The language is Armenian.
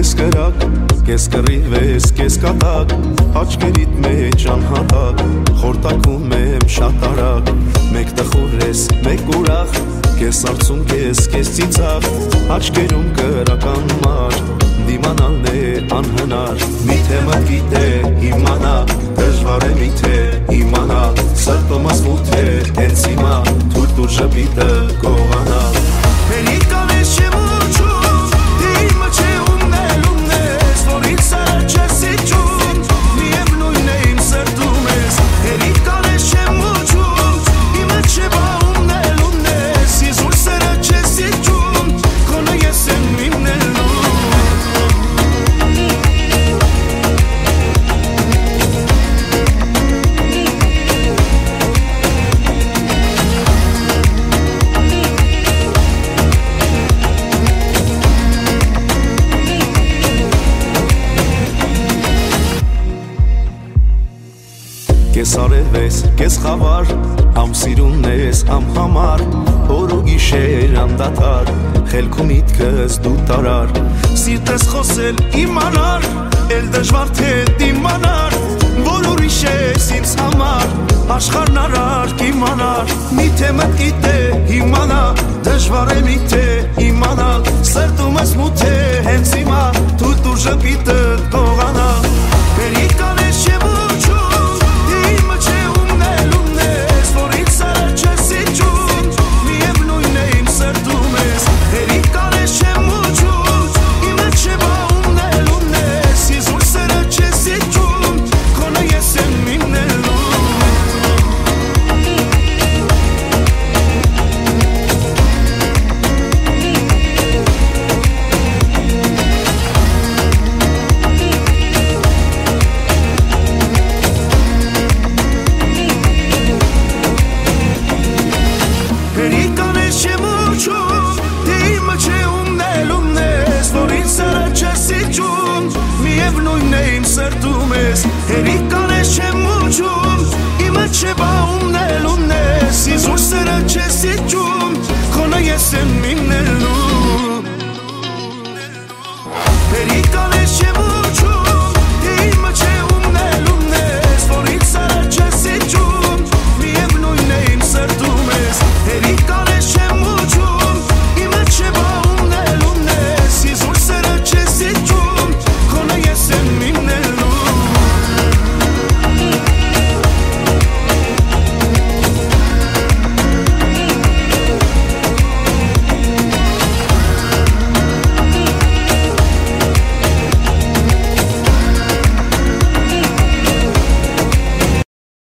կես կրակ, կես կռիվ ես, կես կատակ, աչկերիտ մեջ անհատակ, խորտակում եմ շատ արագ, մեկ տխուր ես, մեկ ուրախ, կես արցունք ես, կես ծիծաղ, աչկերում կրական մար, դիմանալն է անհնար, միթե մտքիտ է իմանա, դժվար է միթե իմանա, սրտումս մութ է հենց հիմա, թույլ տուր ժպիտը գողանա, մենիք կանես չեմ ուչում, դիմը չէ ումն ես, որ ինձ սարը չես իջում, միևնույն է իմ սրտում ես, մենիք կանես չեմ ուչում, իմը չէ բա ումն ես, իզուր սերը չես իջում, կոնը ես եմ իմն էլ Կես արև ես, կես խավար, համ սիրուն ես, համ համար, օր ու գիշեր անդադար, խելքում միտքս դու տարար, սիրտ ես խոսել իմանար, էլ դժվար թե դիմանար, որ ուրիշ ես ինձ համար, աշխարհն արարք իմանար, միթե մտքիդ է իմանա, դժվար է միթե իմանալ, սրտումս մութ է հենց հիմա, թույլ տուր ժպիտը գողանա, մենիք կանես չեմ